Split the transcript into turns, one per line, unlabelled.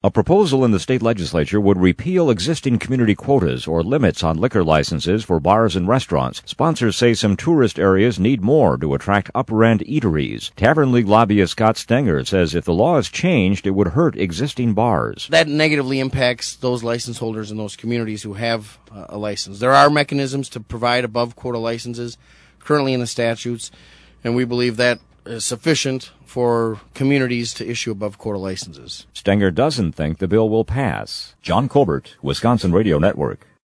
A proposal in the state legislature would repeal existing community quotas or limits on liquor licenses for bars and restaurants. Sponsors say some tourist areas need more to attract upper-end eateries. Tavern League lobbyist Scott Stenger says if the law is changed, it would hurt existing bars.
That negatively impacts those license holders in those communities who have a license. There are mechanisms to provide above-quota licenses currently in the statutes, and we believe that is sufficient for communities to issue above-quota licenses.
Stenger doesn't think the bill will pass. John Colbert, Wisconsin Radio Network.